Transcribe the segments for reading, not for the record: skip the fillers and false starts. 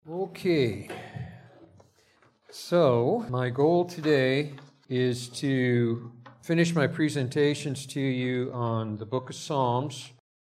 Okay, so my goal today is to finish my presentations to you on the book of Psalms,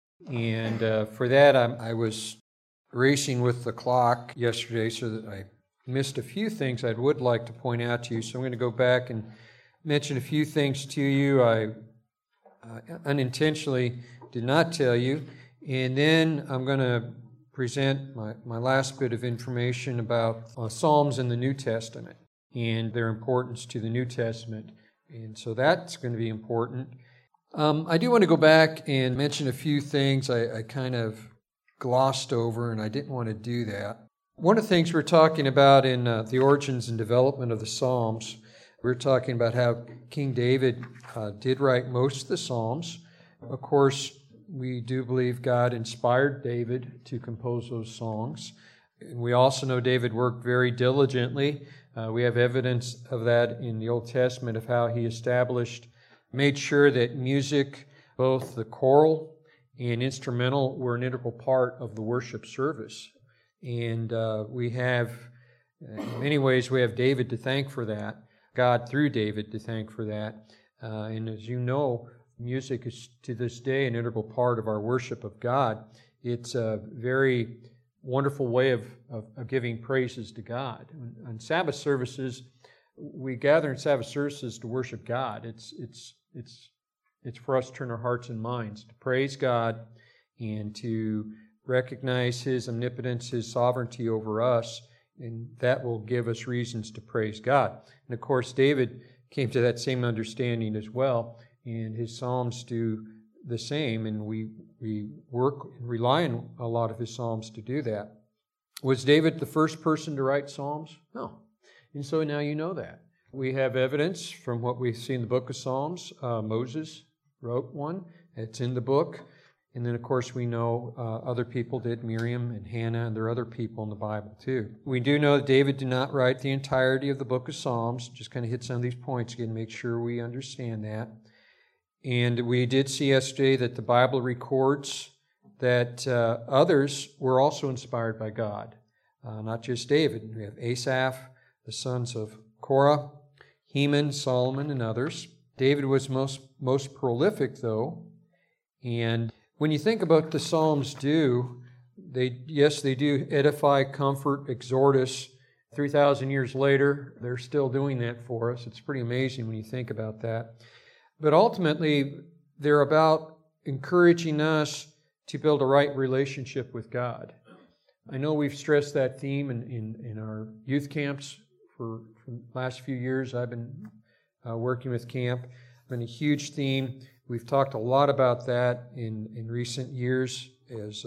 and for that I was racing with the clock yesterday so that I missed a few things I would like to point out to you, so I'm going to go back and mention a few things to you I unintentionally did not tell you, and then I'm going to present my last bit of information about Psalms in the New Testament and their importance to the New Testament. And so that's going to be important. I do want to go back and mention a few things I kind of glossed over, and I didn't want to do that. One of the things we're talking about in the origins and development of the Psalms, we're talking about how King David did write most of the Psalms. Of course, we do believe God inspired David to compose those songs. And we also know David worked very diligently. We have evidence of that in the Old Testament of how he made sure that music, both the choral and instrumental, were an integral part of the worship service. And we have, in many ways, we have David to thank for that, God through David to thank for that. And as you know, music is to this day an integral part of our worship of God. It's a very wonderful way of giving praises to God. On Sabbath services, we gather in Sabbath services to worship God. It's for us to turn our hearts and minds to praise God and to recognize His omnipotence, His sovereignty over us, and that will give us reasons to praise God. And of course, David came to that same understanding as well. And his Psalms do the same, and we work and rely on a lot of his Psalms to do that. Was David the first person to write Psalms? No. And so now you know that. We have evidence from what we see in the book of Psalms. Moses wrote one. It's in the book. And then, of course, we know other people did, Miriam and Hannah, and there are other people in the Bible, too. We do know that David did not write the entirety of the book of Psalms. Just kind of hit some of these points again, make sure we understand that. And we did see yesterday that the Bible records that others were also inspired by God, not just David. We have Asaph, the sons of Korah, Heman, Solomon, and others. David was most prolific, though. And when you think about what the Psalms do, they do edify, comfort, exhort us. 3,000 years later, they're still doing that for us. It's pretty amazing when you think about that. But ultimately, they're about encouraging us to build a right relationship with God. I know we've stressed that theme in our youth camps for the last few years. I've been working with camp. It's been a huge theme. We've talked a lot about that in recent years as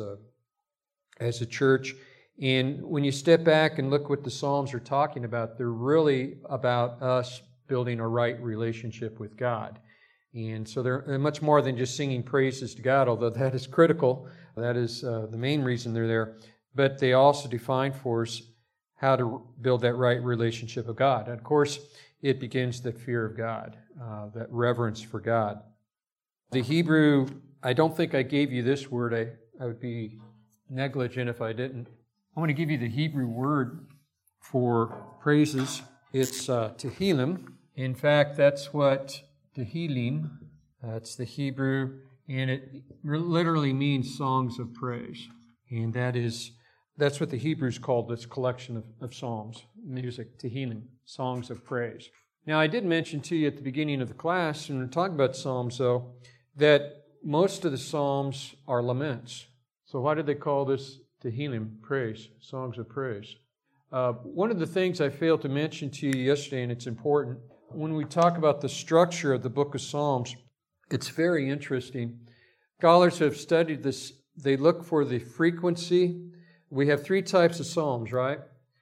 a church. And when you step back and look what the Psalms are talking about, they're really about us building a right relationship with God. And so they're much more than just singing praises to God, although that is critical. That is the main reason they're there. But they also define for us how to build that right relationship with God. And of course, it begins the fear of God, that reverence for God. The Hebrew, I don't think I gave you this word. I would be negligent if I didn't. I want to give you the Hebrew word for praises. It's Tehillim. In fact, that's what Tehillim, that's the Hebrew, and it literally means songs of praise. And that's what the Hebrews called this collection of psalms, music, Tehillim, songs of praise. Now, I did mention to you at the beginning of the class, when we're talking about psalms, though, that most of the psalms are laments. So why did they call this Tehillim, praise, songs of praise? One of the things I failed to mention to you yesterday, and it's important, when we talk about the structure of the book of Psalms, it's very interesting. Scholars who have studied this, they look for the frequency. We have three types of psalms, right?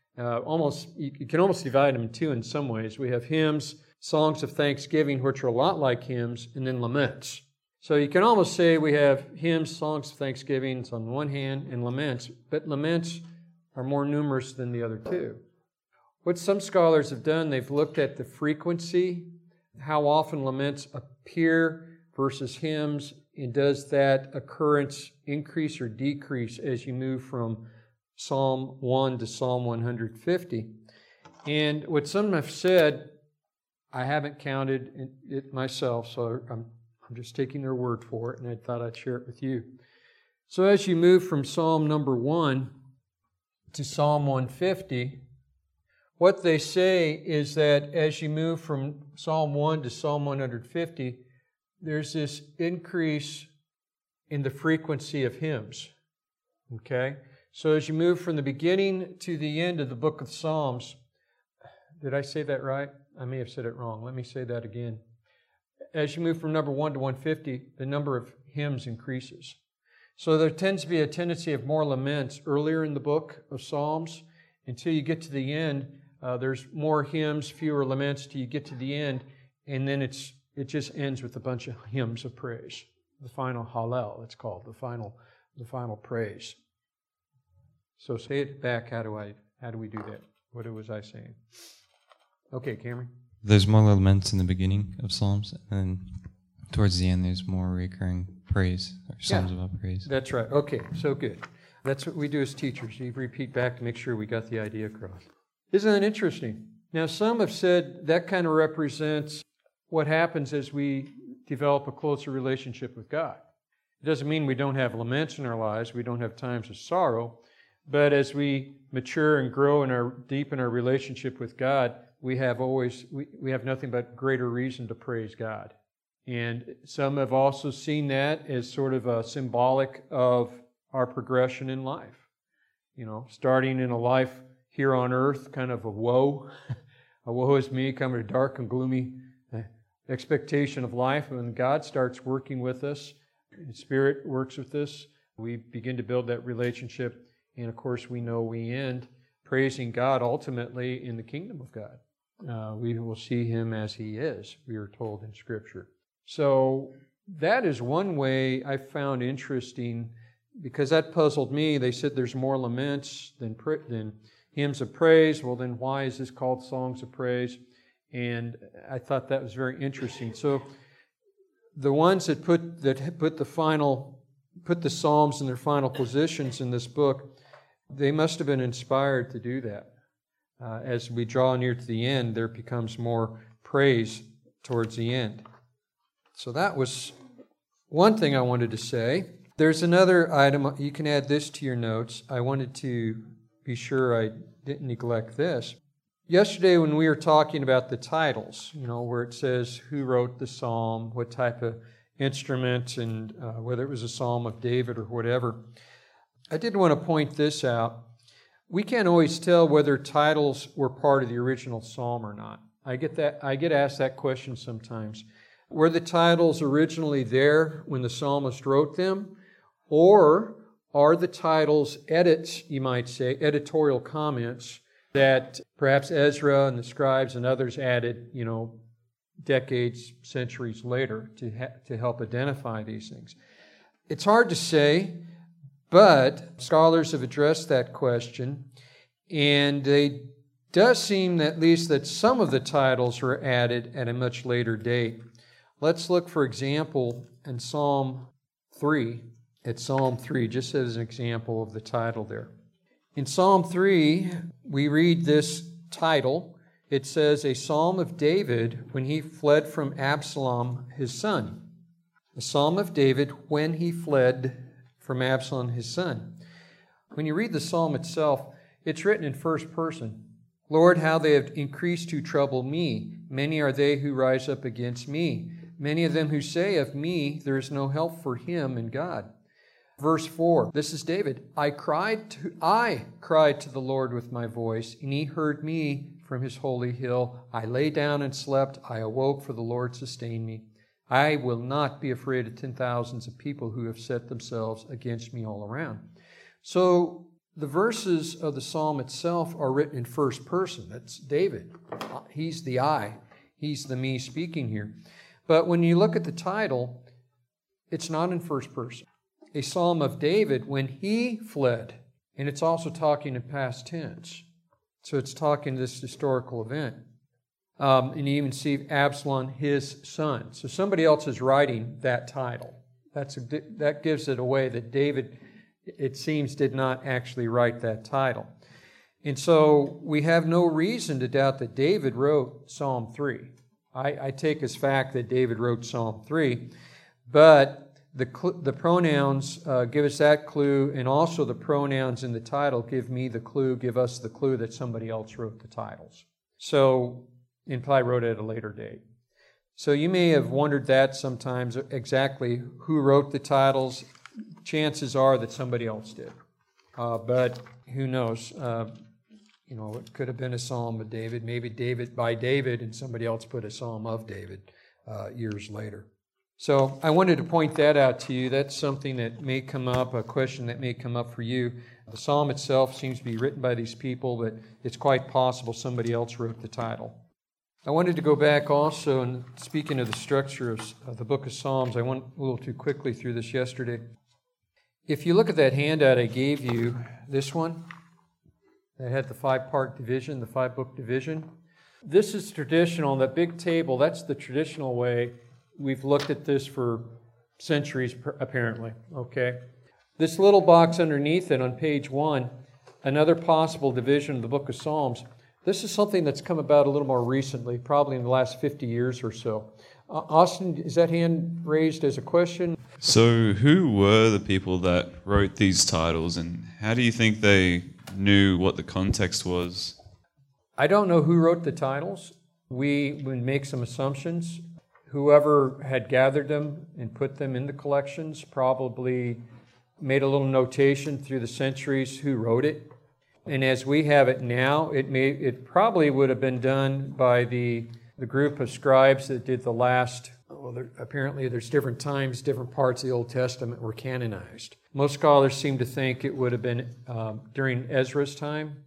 You can almost divide them in two in some ways. We have hymns, songs of thanksgiving, which are a lot like hymns, and then laments. So you can almost say we have hymns, songs of thanksgiving on one hand, and laments, but laments are more numerous than the other two. What some scholars have done, they've looked at the frequency, how often laments appear versus hymns, and does that occurrence increase or decrease as you move from Psalm 1 to Psalm 150. And what some have said, I haven't counted it myself, so I'm just taking their word for it, and I thought I'd share it with you. So as you move from Psalm number 1 to Psalm 150, what they say is that as you move from Psalm 1 to Psalm 150, there's this increase in the frequency of hymns. Okay? So as you move from the beginning to the end of the book of Psalms, did I say that right? I may have said it wrong. Let me say that again. As you move from number 1 to 150, the number of hymns increases. So there tends to be a tendency of more laments earlier in the book of Psalms. Until you get to the end, there's more hymns, fewer laments till you get to the end, and then it just ends with a bunch of hymns of praise. The final Hallel, it's called, the final praise. So say it back. How do we do that? What was I saying? Okay, Cameron. There's more laments in the beginning of Psalms, and towards the end there's more recurring praise, or Psalms about praise. That's right. Okay, so good. That's what we do as teachers. You repeat back to make sure we got the idea across. Isn't that interesting? Now, some have said that kind of represents what happens as we develop a closer relationship with God. It doesn't mean we don't have laments in our lives, we don't have times of sorrow, but as we mature and grow and deepen our relationship with God, we have nothing but greater reason to praise God. And some have also seen that as sort of a symbolic of our progression in life. You know, starting in a life here on earth, kind of a woe is me, kind of a dark and gloomy expectation of life. And when God starts working with us, the Spirit works with us, we begin to build that relationship. And of course, we know we end praising God ultimately in the kingdom of God. We will see Him as He is, we are told in Scripture. So that is one way I found interesting, because that puzzled me. They said there's more laments than hymns of praise. Well, then why is this called songs of praise? And I thought that was very interesting. So the ones that put the Psalms in their final positions in this book, they must have been inspired to do that. As we draw near to the end, there becomes more praise towards the end. So that was one thing I wanted to say. There's another item. You can add this to your notes. I wanted to be sure I didn't neglect this. Yesterday when we were talking about the titles, where it says who wrote the psalm, what type of instrument, and whether it was a psalm of David or whatever, I did want to point this out. We can't always tell whether titles were part of the original psalm or not. I get asked that question sometimes. Were the titles originally there when the psalmist wrote them? Or are the titles edits, you might say, editorial comments that perhaps Ezra and the scribes and others added, decades, centuries later to help identify these things? It's hard to say, but scholars have addressed that question, and it does seem at least that some of the titles were added at a much later date. Let's look, for example, in Psalm 3, just as an example of the title there. In Psalm 3, we read this title. It says, a psalm of David when he fled from Absalom, his son. A psalm of David when he fled from Absalom, his son. When you read the psalm itself, it's written in first person. Lord, how they have increased to trouble me. Many are they who rise up against me. Many of them who say of me, there is no help for him in God. Verse 4, this is David. I cried to the Lord with my voice, and he heard me from his holy hill. I lay down and slept. I awoke, for the Lord sustained me. I will not be afraid of 10,000s of people who have set themselves against me all around. So the verses of the psalm itself are written in first person. That's David. He's the I. He's the me speaking here. But when you look at the title, it's not in first person. A psalm of David when he fled. And it's also talking in past tense. So it's talking this historical event. And you even see Absalom, his son. So somebody else is writing that title. That gives it away that David it seems, did not actually write that title. And so we have no reason to doubt that David wrote Psalm 3. I take as fact that David wrote Psalm 3, but the pronouns give us that clue, and also the pronouns in the title give us the clue that somebody else wrote the titles. So, and probably wrote it at a later date. So you may have wondered that sometimes, exactly who wrote the titles. Chances are that somebody else did. But who knows? It could have been a psalm of David, maybe David by David, and somebody else put a psalm of David years later. So I wanted to point that out to you. That's something that may come up, a question that may come up for you. The psalm itself seems to be written by these people, but it's quite possible somebody else wrote the title. I wanted to go back also, and speaking of the structure of the book of Psalms, I went a little too quickly through this yesterday. If you look at that handout I gave you, this one, that had the 5-part division, the 5-book division. This is traditional. That big table, that's the traditional way. We've looked at this for centuries, apparently. Okay. This little box underneath it on page 1, another possible division of the book of Psalms. This is something that's come about a little more recently, probably in the last 50 years or so. Austin, is that hand raised as a question? So who were the people that wrote these titles, and how do you think they knew what the context was? I don't know who wrote the titles. We would make some assumptions. Whoever had gathered them and put them in the collections probably made a little notation through the centuries who wrote it. And as we have it now, it probably would have been done by the group of scribes that did the last. Apparently there's different times, different parts of the Old Testament were canonized. Most scholars seem to think it would have been during Ezra's time.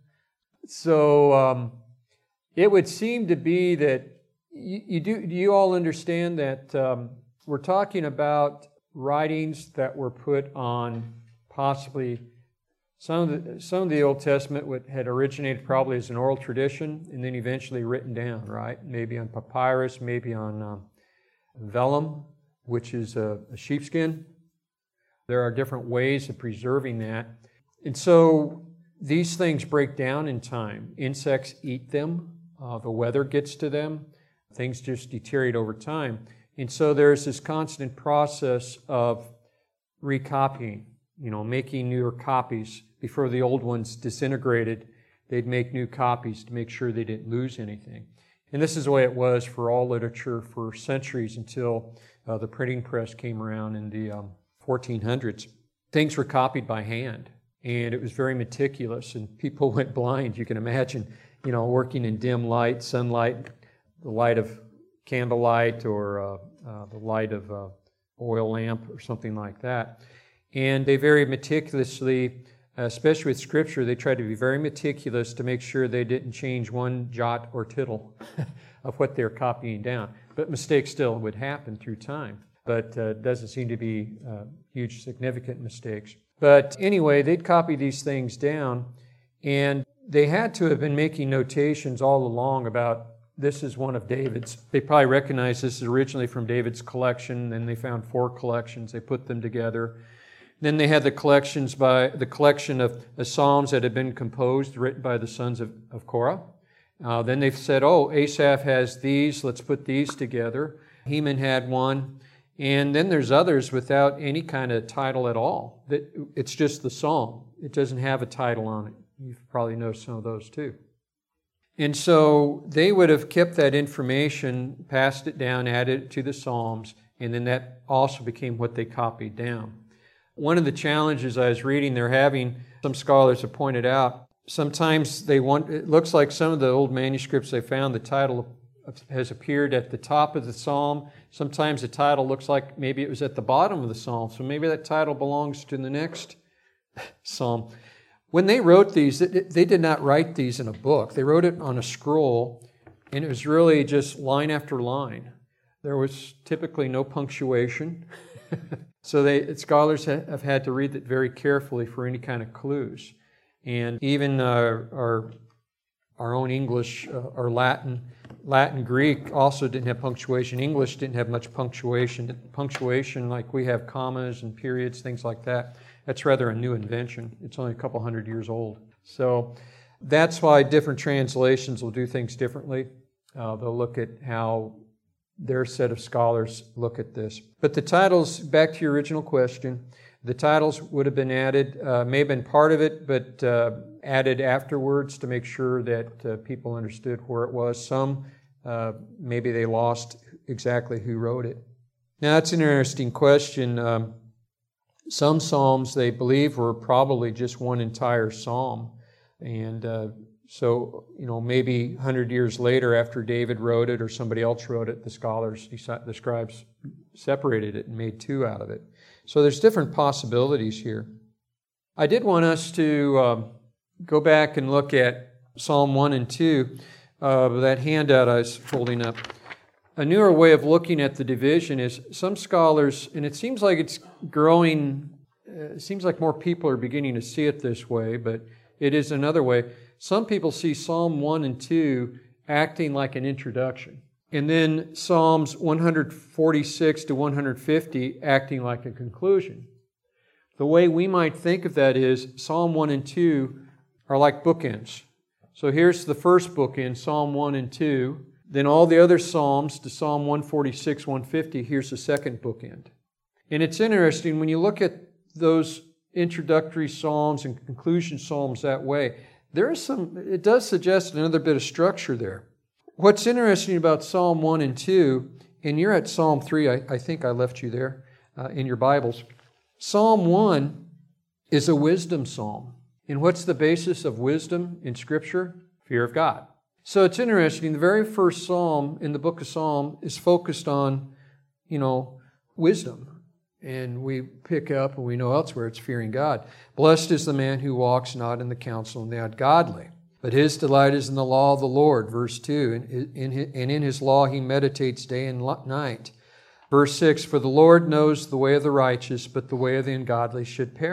So it would seem to be that do you all understand that we're talking about writings that were put on possibly some of the Old Testament had originated probably as an oral tradition and then eventually written down, right? Maybe on papyrus, maybe on vellum, which is a sheepskin. There are different ways of preserving that. And so these things break down in time. Insects eat them. The weather gets to them. Things just deteriorate over time. And so there's this constant process of recopying, making newer copies. Before the old ones disintegrated, they'd make new copies to make sure they didn't lose anything. And this is the way it was for all literature for centuries until the printing press came around in the 1400s. Things were copied by hand, and it was very meticulous, and people went blind. You can imagine, working in dim light, sunlight, the light of candlelight or the light of oil lamp or something like that. And they very meticulously, especially with Scripture, they tried to be very meticulous to make sure they didn't change one jot or tittle of what they're copying down. But mistakes still would happen through time. But it doesn't seem to be huge, significant mistakes. But anyway, they'd copy these things down, and they had to have been making notations all along about this is one of David's. They probably recognized this is originally from David's collection, then they found 4 collections. They put them together. Then they had the collection of the Psalms that had been composed, written by the sons of Korah. Then they said, Asaph has these, let's put these together. Heman had one. And then there's others without any kind of title at all. It's just the psalm. It doesn't have a title on it. You probably know some of those too. And so they would have kept that information, passed it down, added it to the Psalms, and then that also became what they copied down. One of the challenges I was reading they're having, some scholars have pointed out, sometimes it looks like some of the old manuscripts they found, the title has appeared at the top of the psalm. Sometimes the title looks like maybe it was at the bottom of the psalm, so maybe that title belongs to the next psalm. When they wrote these, they did not write these in a book. They wrote it on a scroll, and it was really just line after line. There was typically no punctuation. So scholars have had to read it very carefully for any kind of clues. And even our own English or Latin, Greek also didn't have punctuation. English didn't have much punctuation. Punctuation, like we have commas and periods, things like that, That's rather a new invention. It's only a couple hundred years old. So that's why different translations will do things differently. They'll look at how their set of scholars look at this. But the titles, back to your original question, the titles would have been added, may have been part of it, but added afterwards to make sure that people understood where it was. Some, maybe they lost exactly who wrote it. Now, that's an interesting question. Some psalms, they believe, were probably just one entire psalm. And so, maybe 100 years later after David wrote it or somebody else wrote it, the scribes separated it and made two out of it. So there's different possibilities here. I did want us to go back and look at Psalm 1 and 2, that handout I was holding up. A newer way of looking at the division is some scholars, and it seems like it's growing, it seems like more people are beginning to see it this way, but it is another way. Some people see Psalm 1 and 2 acting like an introduction, and then Psalms 146 to 150 acting like a conclusion. The way we might think of that is Psalm 1 and 2 are like bookends. So here's the first bookend, Psalm 1 and 2. Then all the other Psalms to Psalm 146, 150, here's the second bookend. And it's interesting, when you look at those introductory Psalms and conclusion Psalms that way, it does suggest another bit of structure there. What's interesting about Psalm 1 and 2, and you're at Psalm 3, I think I left you there in your Bibles. Psalm 1 is a wisdom psalm. And what's the basis of wisdom in Scripture? Fear of God. So it's interesting, the very first psalm in the book of Psalm is focused on, wisdom. And we pick up, and we know elsewhere, it's fearing God. Blessed is the man who walks not in the counsel of the ungodly, but his delight is in the law of the Lord. Verse 2, and in his law he meditates day and night. Verse 6, for the Lord knows the way of the righteous, but the way of the ungodly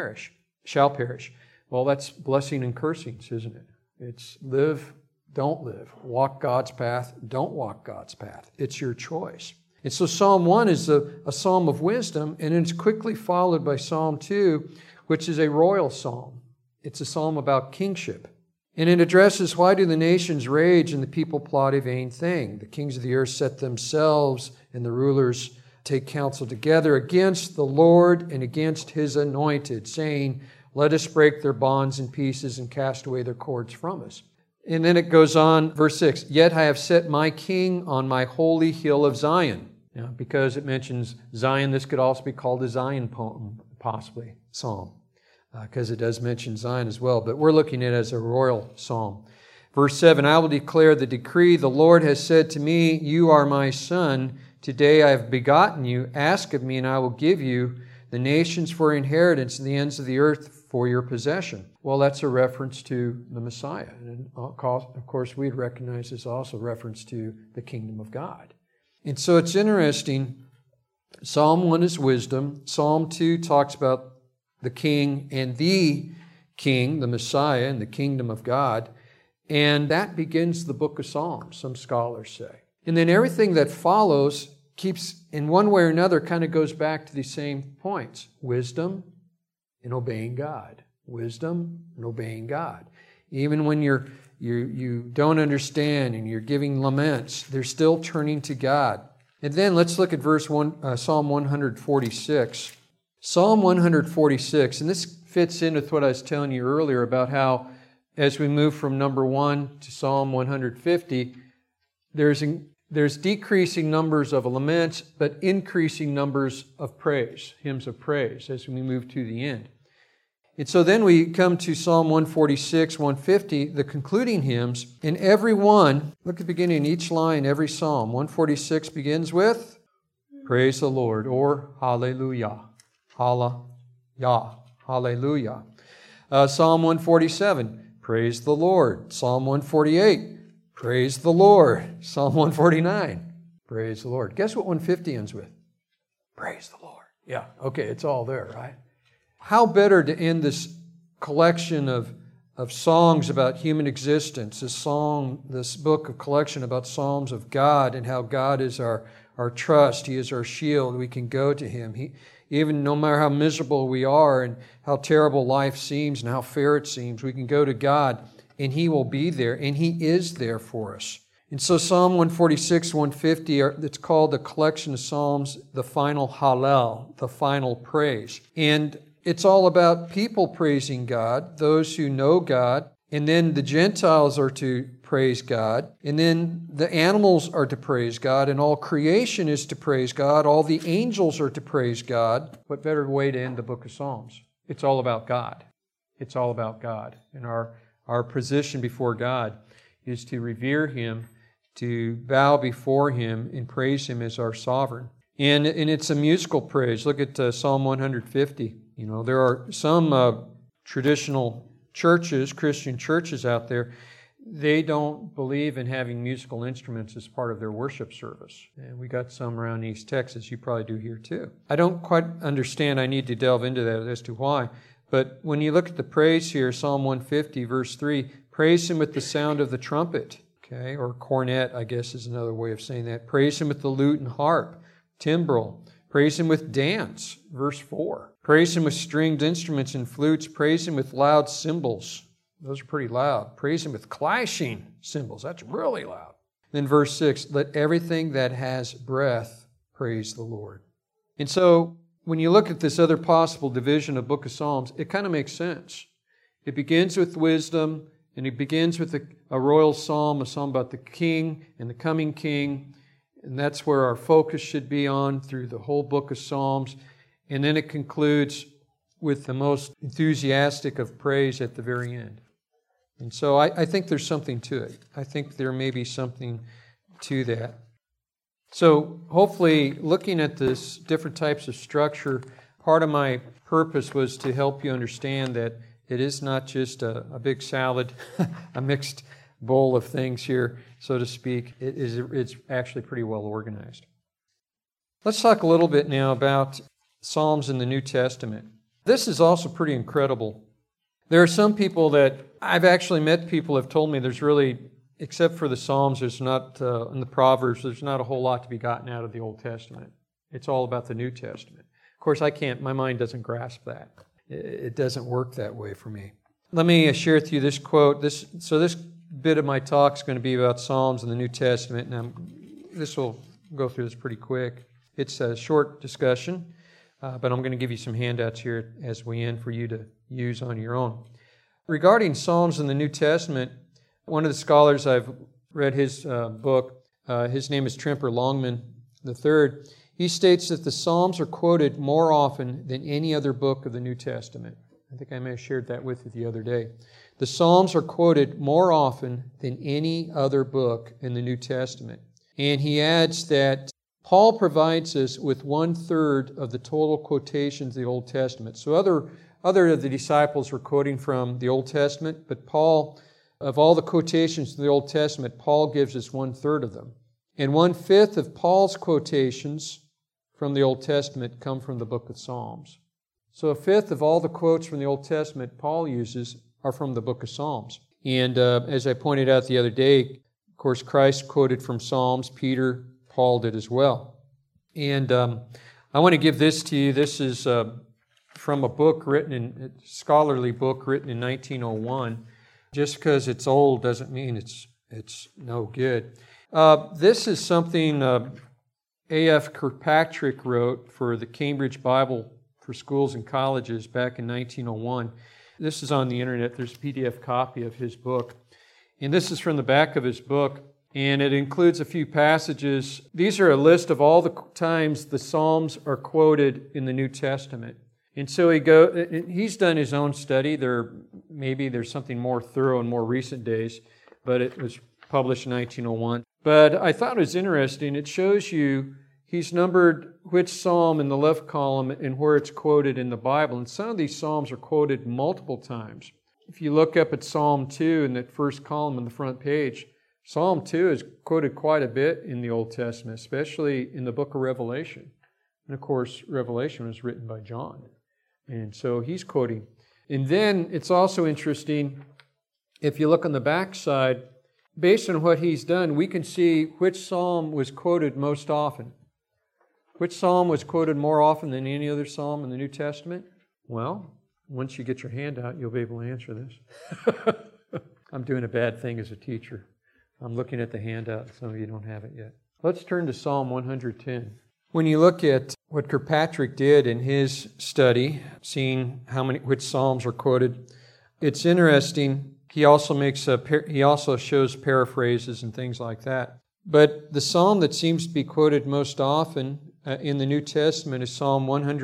shall perish. Well, that's blessing and cursings, isn't it? It's live, don't live. Walk God's path, don't walk God's path. It's your choice. And so Psalm 1 is a psalm of wisdom, and it's quickly followed by Psalm 2, which is a royal psalm. It's a psalm about kingship. And it addresses, why do the nations rage and the people plot a vain thing? The kings of the earth set themselves, and the rulers take counsel together against the Lord and against his anointed, saying, let us break their bonds in pieces and cast away their cords from us. And then it goes on, verse 6, yet I have set my king on my holy hill of Zion. Now, because it mentions Zion, this could also be called a Zion poem, possibly, psalm, because it does mention Zion as well. But we're looking at it as a royal psalm. Verse 7, I will declare the decree. The Lord has said to me, you are my son. Today I have begotten you. Ask of me, and I will give you the nations for inheritance and the ends of the earth for your possession. Well, that's a reference to the Messiah. And of course, we'd recognize this also a reference to the kingdom of God. And so it's interesting. Psalm 1 is wisdom. Psalm 2 talks about the king and the king, the Messiah, and the kingdom of God. And that begins the book of Psalms, some scholars say. And then everything that follows keeps, in one way or another, kind of goes back to these same points. Wisdom and obeying God. Wisdom and obeying God. Even when you don't understand and you're giving laments, they're still turning to God. And then let's look at Psalm 146. Psalm 146, and this fits in with what I was telling you earlier about how as we move from number 1 to Psalm 150, there's decreasing numbers of laments, but increasing numbers of praise, hymns of praise, as we move to the end. And so then we come to Psalm 146, 150, the concluding hymns. In every one, look at the beginning, each line, every psalm. 146 begins with, praise the Lord, or hallelujah. Hallelujah. Hallelujah. Psalm 147, praise the Lord. Psalm 148, praise the Lord. Psalm 149, praise the Lord. Guess what 150 ends with? Praise the Lord. Yeah, okay, it's all there, right? How better to end this collection of songs about human existence, this book of collection about psalms of God and how God is our trust. He is our shield. We can go to Him. Even no matter how miserable we are and how terrible life seems and how fair it seems, we can go to God and He will be there, and He is there for us. And so Psalm 146, 150, it's called the collection of Psalms, the final Hallel, the final praise. And it's all about people praising God, those who know God, and then the Gentiles are to praise God, and then the animals are to praise God, and all creation is to praise God, all the angels are to praise God. What better way to end the book of Psalms? It's all about God. It's all about God. And our position before God is to revere Him, to bow before Him and praise Him as our sovereign. And it's a musical praise. Look at Psalm 150. You know, there are some traditional churches, Christian churches out there, they don't believe in having musical instruments as part of their worship service. And we got some around East Texas. You probably do here too. I don't quite understand. I need to delve into that as to why. But when you look at the praise here, Psalm 150, verse 3, praise Him with the sound of the trumpet. Okay, or cornet, I guess is another way of saying that. Praise Him with the lute and harp, timbrel. Praise Him with dance, verse 4. Praise Him with stringed instruments and flutes. Praise Him with loud cymbals. Those are pretty loud. Praise Him with clashing cymbals. That's really loud. Then verse 6, let everything that has breath praise the Lord. And so when you look at this other possible division of Book of Psalms, it kind of makes sense. It begins with wisdom, and it begins with a royal psalm, a psalm about the king and the coming king. And that's where our focus should be on through the whole book of Psalms. And then it concludes with the most enthusiastic of praise at the very end. And so I think there's something to it. I think there may be something to that. So hopefully, looking at this different types of structure, part of my purpose was to help you understand that it is not just a big salad, a mixed bowl of things here, so to speak. It's actually pretty well organized. Let's talk a little bit now about Psalms in the New Testament. This is also pretty incredible. There are some people that I've actually met people have told me there's really, except for the Psalms, there's not, in the Proverbs, there's not a whole lot to be gotten out of the Old Testament. It's all about the New Testament. Of course, my mind doesn't grasp that. It doesn't work that way for me. Let me share with you this quote. This bit of my talk is going to be about Psalms in the New Testament, and this will go through this pretty quick. It's a short discussion, but I'm going to give you some handouts here as we end for you to use on your own. Regarding Psalms in the New Testament, one of the scholars, I've read his book, his name is Tremper Longman III. He states that the Psalms are quoted more often than any other book of the New Testament. I think I may have shared that with you the other day. The Psalms are quoted more often than any other book in the New Testament. And he adds that Paul provides us with 1/3 of the total quotations of the Old Testament. So other of the disciples were quoting from the Old Testament, but Paul, of all the quotations in the Old Testament, Paul gives us 1/3 of them. And 1/5 of Paul's quotations from the Old Testament come from the book of Psalms. So 1/5 of all the quotes from the Old Testament Paul uses are from the book of Psalms. And as I pointed out the other day, of course, Christ quoted from Psalms. Peter, Paul did as well. And I want to give this to you. This is from a scholarly book written in 1901. Just because it's old doesn't mean it's no good. This is something A.F. Kirkpatrick wrote for the Cambridge Bible for Schools and Colleges back in 1901. This is on the internet. There's a PDF copy of his book. And this is from the back of his book. And it includes a few passages. These are a list of all the times the Psalms are quoted in the New Testament. And so he's done his own study. Maybe there's something more thorough in more recent days, but it was published in 1901. But I thought it was interesting. It shows you he's numbered which psalm in the left column and where it's quoted in the Bible. And some of these psalms are quoted multiple times. If you look up at Psalm 2 in that first column on the front page, Psalm 2 is quoted quite a bit in the Old Testament, especially in the book of Revelation. And of course, Revelation was written by John. And so he's quoting. And then it's also interesting, if you look on the back side, based on what he's done, we can see which psalm was quoted most often. Which psalm was quoted more often than any other psalm in the New Testament? Well, once you get your hand out, you'll be able to answer this. I'm doing a bad thing as a teacher. I'm looking at the handout. Some of you don't have it yet. Let's turn to Psalm 110. When you look at what Kirkpatrick did in his study, seeing which psalms are quoted, it's interesting. He also shows paraphrases and things like that. But the psalm that seems to be quoted most often in the New Testament is Psalm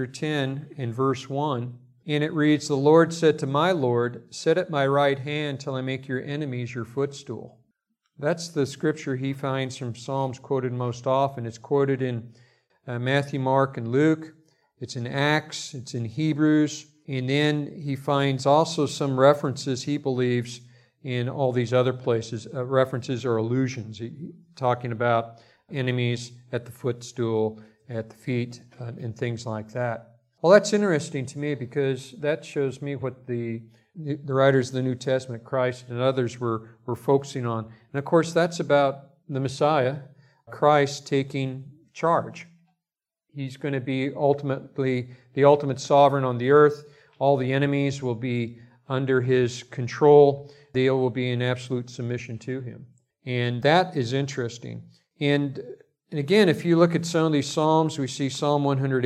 110 in verse 1. And it reads, "The Lord said to my Lord, sit at my right hand till I make your enemies your footstool." That's the scripture he finds from Psalms quoted most often. It's quoted in Matthew, Mark, and Luke. It's in Acts. It's in Hebrews. And then he finds also some references, he believes, in all these other places, references or allusions, talking about enemies at the footstool, at the feet, and things like that. Well, that's interesting to me because that shows me what the writers of the New Testament, Christ and others, were focusing on. And of course, that's about the Messiah, Christ taking charge. He's going to be ultimately the ultimate sovereign on the earth. All the enemies will be under his control. They will be in absolute submission to him. And that is interesting. And again, if you look at some of these Psalms, we see Psalm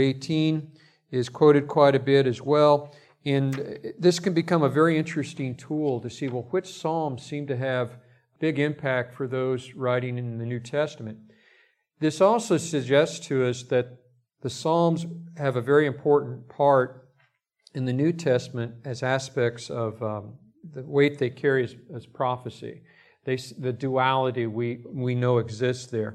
118 is quoted quite a bit as well. And this can become a very interesting tool to see, well, which Psalms seem to have big impact for those writing in the New Testament. This also suggests to us that the Psalms have a very important part in the New Testament as aspects of the weight they carry as prophecy. The duality we know exists there.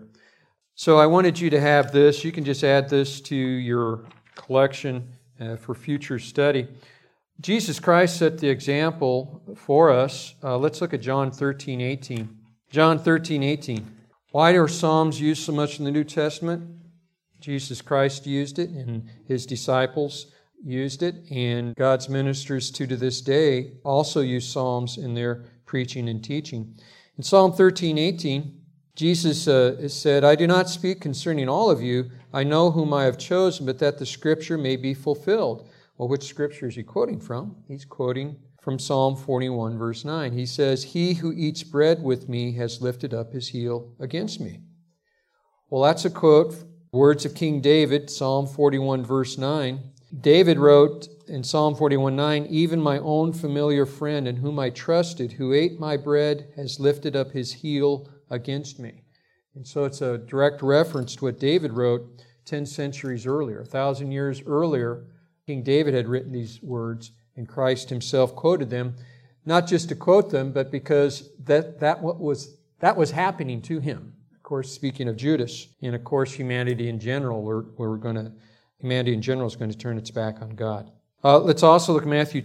So I wanted you to have this. You can just add this to your collection for future study. Jesus Christ set the example for us. Let's look at John 13:18. John 13:18. Why are Psalms used so much in the New Testament? Jesus Christ used it, and his disciples used it, and God's ministers to this day also use Psalms in their preaching and teaching. In Psalm 13:18, Jesus said, "I do not speak concerning all of you. I know whom I have chosen, but that the Scripture may be fulfilled." Well, which Scripture is he quoting from? He's quoting from Psalm 41, verse 9. He says, "He who eats bread with me has lifted up his heel against me." Well, that's a quote, words of King David, Psalm 41, verse 9. David wrote in Psalm 41:9, "Even my own familiar friend in whom I trusted, who ate my bread, has lifted up his heel against me." And so it's a direct reference to what David wrote 10 centuries earlier. 1,000 years earlier, King David had written these words, and Christ himself quoted them, not just to quote them, but because that was happening to him. Of course, speaking of Judas, and of course humanity in general, humanity in general is going to turn its back on God. Let's also look at Matthew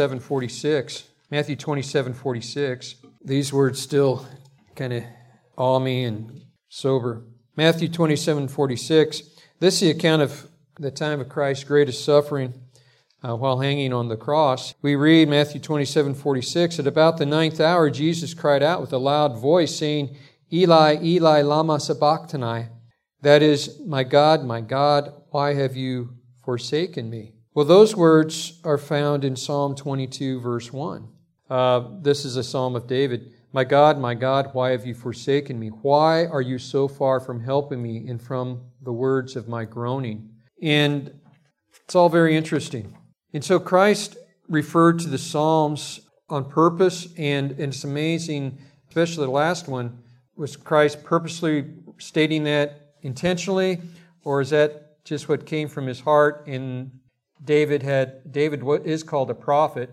27:46. Matthew 27:46. These words still kind of awe me and sober. Matthew 27:46. This is the account of the time of Christ's greatest suffering while hanging on the cross. We read Matthew 27:46. At about the 9th hour, Jesus cried out with a loud voice, saying, "Eli, Eli, lama sabachthani?" That is, my God, why have you forsaken me?" Well, those words are found in Psalm 22, verse 1. This is a psalm of David. My God, why have you forsaken me? Why are you so far from helping me and from the words of my groaning?" And it's all very interesting. And so Christ referred to the Psalms on purpose, and it's amazing, especially the last one, was Christ purposely stating that intentionally, or is that just what came from his heart? And David what is called a prophet.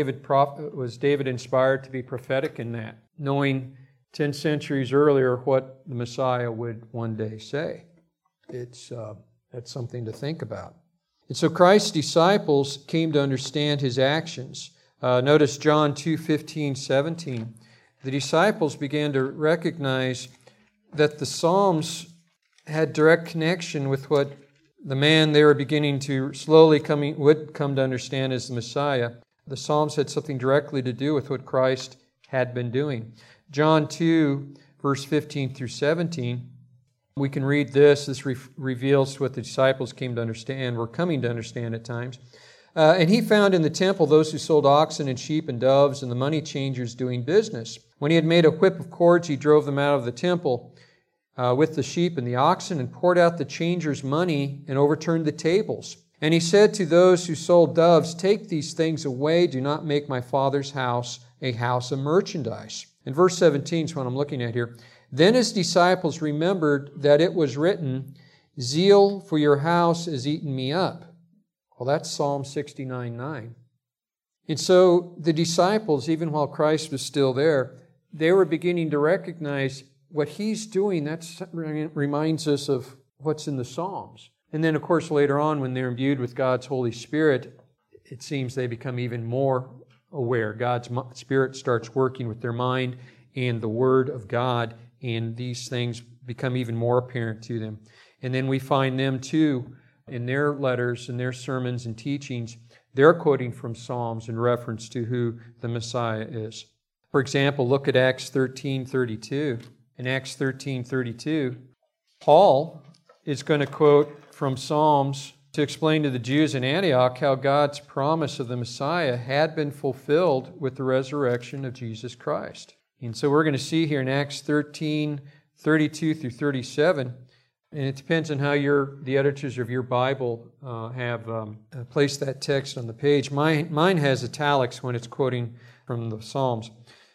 Was David inspired to be prophetic in that, knowing 10 centuries earlier what the Messiah would one day say? That's something to think about. And so Christ's disciples came to understand his actions. Notice John 2:15, 17. The disciples began to recognize that the Psalms had direct connection with what the man they were beginning to would come to understand as the Messiah. The Psalms had something directly to do with what Christ had been doing. John 2, verse 15 through 17. We can read this. This reveals what the disciples came to understand, were coming to understand at times. And he found in the temple those who sold oxen and sheep and doves and the money changers doing business. When he had made a whip of cords, he drove them out of the temple with the sheep and the oxen and poured out the changers' money and overturned the tables. And he said to those who sold doves, "Take these things away. Do not make my Father's house a house of merchandise." And verse 17 is what I'm looking at here. Then his disciples remembered that it was written, "Zeal for your house has eaten me up." Well, that's Psalm 69:9. And so the disciples, even while Christ was still there, they were beginning to recognize what he's doing. That reminds us of what's in the Psalms. And then, of course, later on, when they're imbued with God's Holy Spirit, it seems they become even more aware. God's Spirit starts working with their mind and the Word of God, and these things become even more apparent to them. And then we find them, too, in their letters and their sermons and teachings, they're quoting from Psalms in reference to who the Messiah is. For example, look at Acts 13:32. In Acts 13:32, Paul is going to quote from Psalms to explain to the Jews in Antioch how God's promise of the Messiah had been fulfilled with the resurrection of Jesus Christ. And so we're going to see here in Acts 13:32 through 37, and it depends on how the editors of your Bible have placed that text on the page. Mine has italics when it's quoting from the Psalms.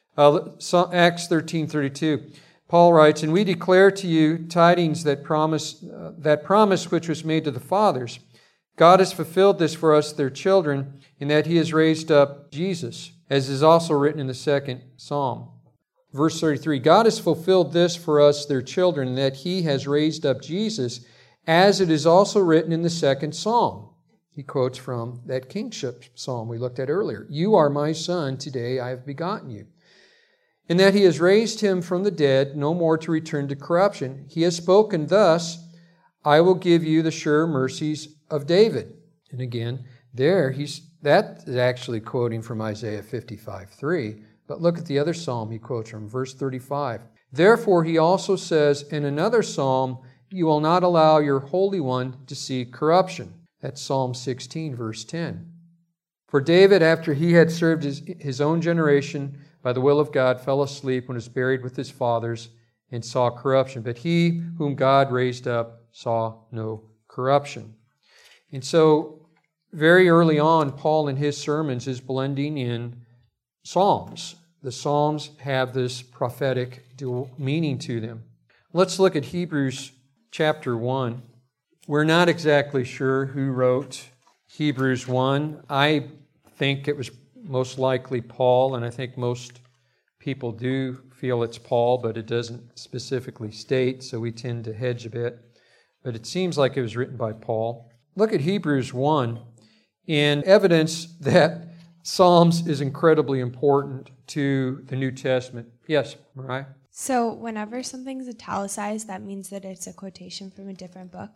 Acts 13:32, Paul writes, "And we declare to you tidings that promise which was made to the fathers. God has fulfilled this for us, their children, in that he has raised up Jesus, as is also written in the second Psalm." Verse 33, "God has fulfilled this for us, their children, that he has raised up Jesus, as it is also written in the second Psalm." He quotes from that kingship psalm we looked at earlier. "You are my son, today I have begotten you. And that he has raised him from the dead, no more to return to corruption. He has spoken thus, I will give you the sure mercies of David." And again, that is actually quoting from Isaiah 55:3. But look at the other psalm he quotes from, verse 35. "Therefore he also says in another psalm, you will not allow your Holy One to see corruption." That's Psalm 16, verse 10. "For David, after he had served his own generation by the will of God, fell asleep and was buried with his fathers and saw corruption. But he whom God raised up saw no corruption." And so very early on, Paul in his sermons is blending in Psalms. The Psalms have this prophetic dual meaning to them. Let's look at Hebrews chapter 1. We're not exactly sure who wrote Hebrews 1. I think it was most likely Paul, and I think most people do feel it's Paul, but it doesn't specifically state, so we tend to hedge a bit. But it seems like it was written by Paul. Look at Hebrews 1, and evidence that Psalms is incredibly important to the New Testament. Yes, Mariah? So whenever something's italicized, that means that it's a quotation from a different book?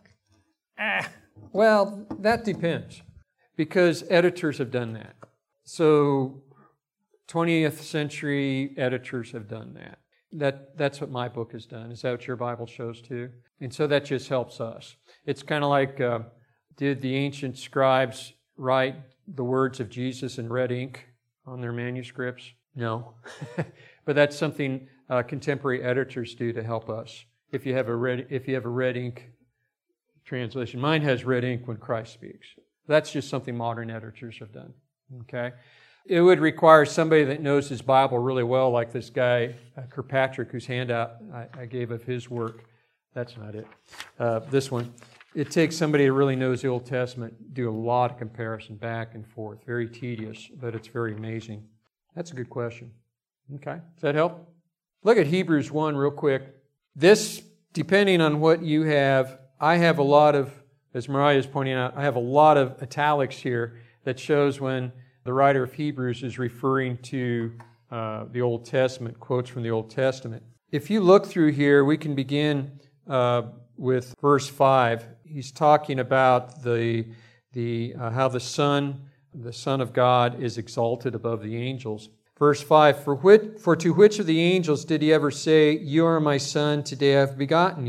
Well, that depends, because editors have done that. So 20th century editors have done that. That's what my book has done. Is that what your Bible shows too? And so that just helps us. It's kind of like, did the ancient scribes write the words of Jesus in red ink on their manuscripts? No. But that's something contemporary editors do to help us. If you have a red ink translation, mine has red ink when Christ speaks. That's just something modern editors have done. Okay, it would require somebody that knows his Bible really well, like this guy Kirkpatrick, whose handout I gave of his work. That's not it. This one. It takes somebody that really knows the Old Testament, do a lot of comparison back and forth. Very tedious, but it's very amazing. That's a good question. Okay, does that help? Look at Hebrews 1 real quick. This, depending on what you have, I have a lot of, as Mariah is pointing out, I have a lot of italics here that shows when the writer of Hebrews is referring to the Old Testament, quotes from the Old Testament. If you look through here, we can begin with verse 5. He's talking about how the Son of God is exalted above the angels. Verse 5, For to which of the angels did he ever say, You are my Son, today I have begotten you?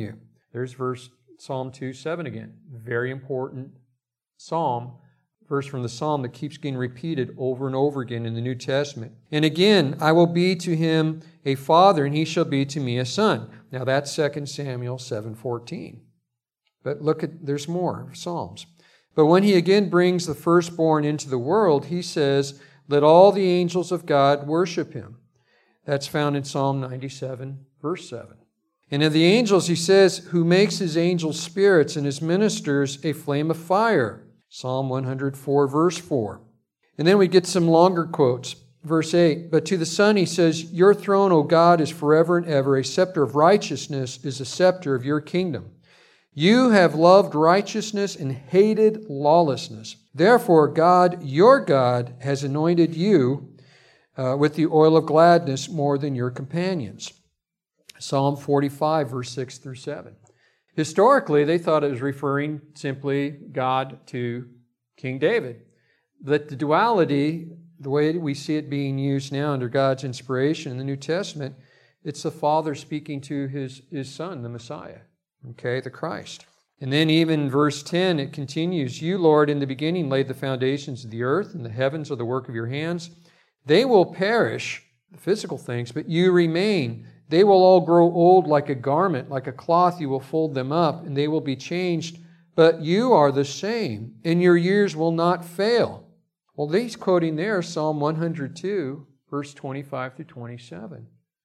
There's Psalm 2:7 again. Very important psalm. Verse from the psalm that keeps getting repeated over and over again in the New Testament. And again, I will be to him a father, and he shall be to me a son. Now that's 2 Samuel 7:14. But look there's more Psalms. But when he again brings the firstborn into the world, he says, let all the angels of God worship him. That's found in Psalm 97, verse 7. And of the angels, he says, who makes his angels spirits and his ministers a flame of fire. Psalm 104, verse 4. And then we get some longer quotes. Verse 8, but to the Son he says, your throne, O God, is forever and ever. A scepter of righteousness is the scepter of your kingdom. You have loved righteousness and hated lawlessness. Therefore, God, your God, has anointed you with the oil of gladness more than your companions. Psalm 45, verse 6 through 7. Historically, they thought it was referring simply God to King David. But the duality, the way we see it being used now under God's inspiration in the New Testament, it's the Father speaking to his Son, the Messiah, okay, the Christ. And then even verse 10, it continues, you, Lord, in the beginning laid the foundations of the earth, and the heavens are the work of your hands. They will perish, the physical things, but you remain. They will all grow old like a garment, like a cloth you will fold them up, and they will be changed. But you are the same, and your years will not fail. Well, he's quoting there Psalm 102, verse 25 through 27.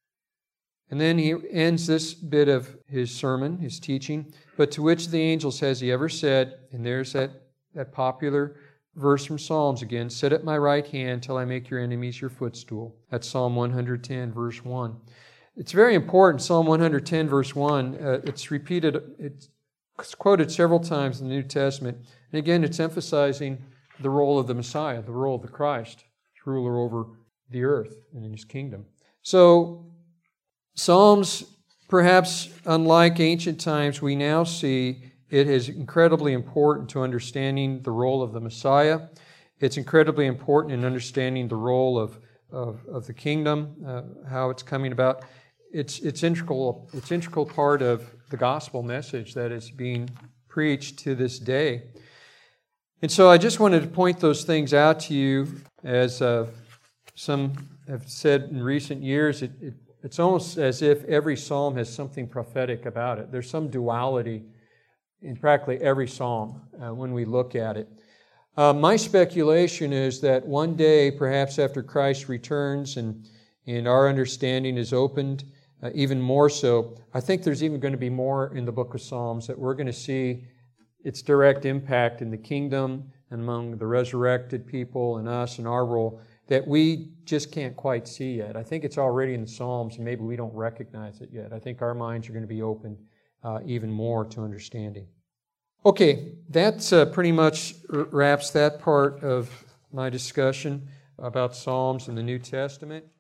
And then he ends this bit of his sermon, his teaching, but to which of the angels has he ever said, and there's that popular verse from Psalms again, sit at my right hand till I make your enemies your footstool. That's Psalm 110, verse 1. It's very important, Psalm 110, verse 1. It's repeated, it's quoted several times in the New Testament. And again, it's emphasizing the role of the Messiah, the role of the Christ, ruler over the earth and in his kingdom. So, Psalms, perhaps unlike ancient times, we now see it is incredibly important to understanding the role of the Messiah. It's incredibly important in understanding the role of the kingdom, how it's coming about. It's integral part of the gospel message that is being preached to this day. And so I just wanted to point those things out to you. As some have said in recent years, it's almost as if every psalm has something prophetic about it. There's some duality in practically every psalm when we look at it. My speculation is that one day, perhaps after Christ returns and our understanding is opened, even more so, I think there's even going to be more in the book of Psalms that we're going to see its direct impact in the kingdom and among the resurrected people and us and our role that we just can't quite see yet. I think it's already in the Psalms, and maybe we don't recognize it yet. I think our minds are going to be opened even more to understanding. Okay, that pretty much wraps that part of my discussion about Psalms in the New Testament.